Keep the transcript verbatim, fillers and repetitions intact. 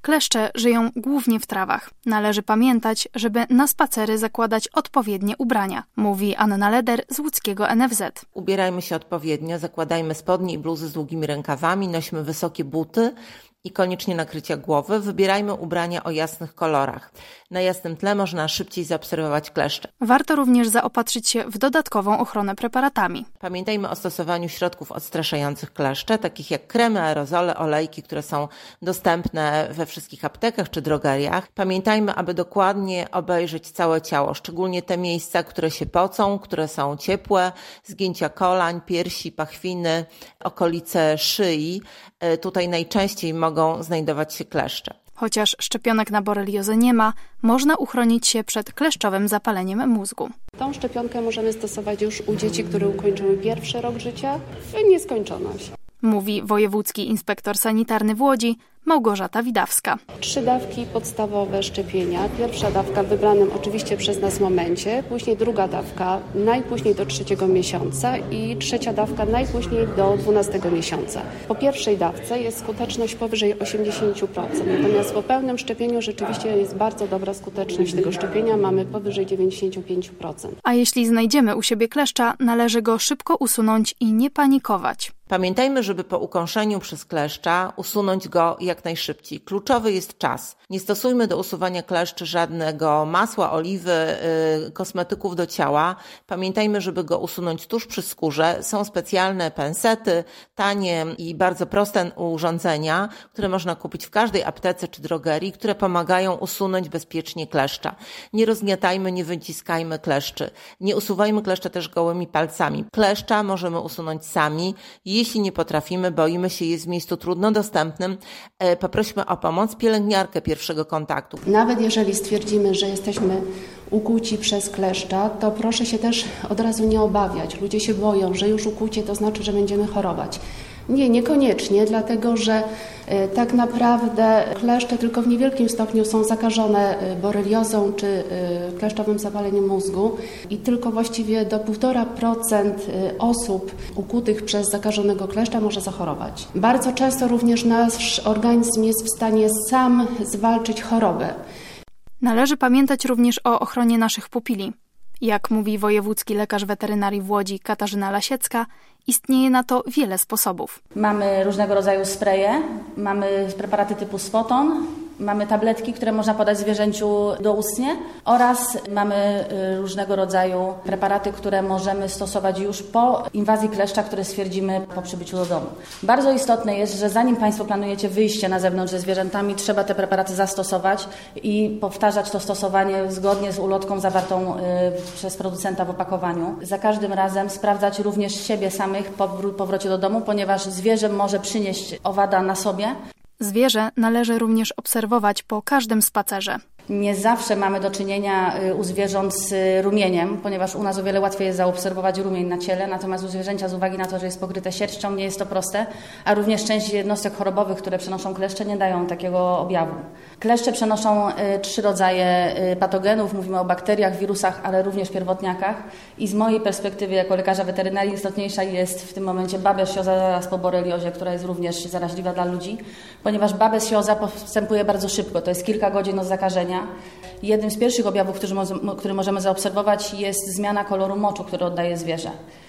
Kleszcze żyją głównie w trawach. Należy pamiętać, żeby na spacery zakładać odpowiednie ubrania, mówi Anna Leder z łódzkiego N F Z. Ubierajmy się odpowiednio, zakładajmy spodnie i bluzy z długimi rękawami, nośmy wysokie buty i koniecznie nakrycia głowy. Wybierajmy ubrania o jasnych kolorach. Na jasnym tle można szybciej zaobserwować kleszcze. Warto również zaopatrzyć się w dodatkową ochronę preparatami. Pamiętajmy o stosowaniu środków odstraszających kleszcze, takich jak kremy, aerozole, olejki, które są dostępne we wszystkich aptekach czy drogeriach. Pamiętajmy, aby dokładnie obejrzeć całe ciało, szczególnie te miejsca, które się pocą, które są ciepłe, zgięcia kolań, piersi, pachwiny, okolice szyi. Tutaj najczęściej mogą znajdować się kleszcze. Chociaż szczepionek na boreliozę nie ma, można uchronić się przed kleszczowym zapaleniem mózgu. Tą szczepionkę możemy stosować już u dzieci, które ukończyły pierwszy rok życia w nieskończoność. Mówi wojewódzki inspektor sanitarny w Łodzi Małgorzata Widawska. Trzy dawki podstawowe szczepienia. Pierwsza dawka w wybranym oczywiście przez nas momencie, później druga dawka najpóźniej do trzeciego miesiąca i trzecia dawka najpóźniej do dwunastego miesiąca. Po pierwszej dawce jest skuteczność powyżej osiemdziesiąt procent, natomiast po pełnym szczepieniu rzeczywiście jest bardzo dobra skuteczność tego szczepienia, mamy powyżej dziewięćdziesiąt pięć procent. A jeśli znajdziemy u siebie kleszcza, należy go szybko usunąć i nie panikować. Pamiętajmy, żeby po ukąszeniu przez kleszcza usunąć go jak najszybciej. Kluczowy jest czas. Nie stosujmy do usuwania kleszczy żadnego masła, oliwy, yy, kosmetyków do ciała. Pamiętajmy, żeby go usunąć tuż przy skórze. Są specjalne pensety, tanie i bardzo proste urządzenia, które można kupić w każdej aptece czy drogerii, które pomagają usunąć bezpiecznie kleszcza. Nie rozgniatajmy, nie wyciskajmy kleszczy. Nie usuwajmy kleszcza też gołymi palcami. Kleszcza możemy usunąć sami. Jeśli nie potrafimy, boimy się, jest w miejscu trudno dostępnym, poprośmy o pomoc pielęgniarkę pierwszego kontaktu. Nawet jeżeli stwierdzimy, że jesteśmy ukłuci przez kleszcza, to proszę się też od razu nie obawiać. Ludzie się boją, że już ukłucie to znaczy, że będziemy chorować. Nie, niekoniecznie, dlatego że e, tak naprawdę kleszcze tylko w niewielkim stopniu są zakażone e, boreliozą czy e, kleszczowym zapaleniem mózgu i tylko właściwie do półtora procent osób ukłutych przez zakażonego kleszcza może zachorować. Bardzo często również nasz organizm jest w stanie sam zwalczyć chorobę. Należy pamiętać również o ochronie naszych pupili. Jak mówi wojewódzki lekarz weterynarii w Łodzi Katarzyna Lasiecka, istnieje na to wiele sposobów. Mamy różnego rodzaju spreje, mamy preparaty typu Sfoton, mamy tabletki, które można podać zwierzęciu doustnie oraz mamy różnego rodzaju preparaty, które możemy stosować już po inwazji kleszcza, które stwierdzimy po przybyciu do domu. Bardzo istotne jest, że zanim Państwo planujecie wyjście na zewnątrz ze zwierzętami, trzeba te preparaty zastosować i powtarzać to stosowanie zgodnie z ulotką zawartą przez producenta w opakowaniu. Za każdym razem sprawdzać również siebie samych po powrocie do domu, ponieważ zwierzę może przynieść owada na sobie. Zwierzę należy również obserwować po każdym spacerze. Nie zawsze mamy do czynienia u zwierząt z rumieniem, ponieważ u nas o wiele łatwiej jest zaobserwować rumień na ciele, natomiast u zwierzęcia z uwagi na to, że jest pokryte sierścią, nie jest to proste, a również część jednostek chorobowych, które przenoszą kleszcze, nie dają takiego objawu. Kleszcze przenoszą trzy rodzaje patogenów, mówimy o bakteriach, wirusach, ale również pierwotniakach i z mojej perspektywy jako lekarza weterynarii istotniejsza jest w tym momencie babezioza zaraz po boreliozie, która jest również zaraźliwa dla ludzi, ponieważ babezioza postępuje bardzo szybko, to jest kilka godzin od zakażenia. Jednym z pierwszych objawów, który możemy zaobserwować, jest zmiana koloru moczu, który oddaje zwierzę.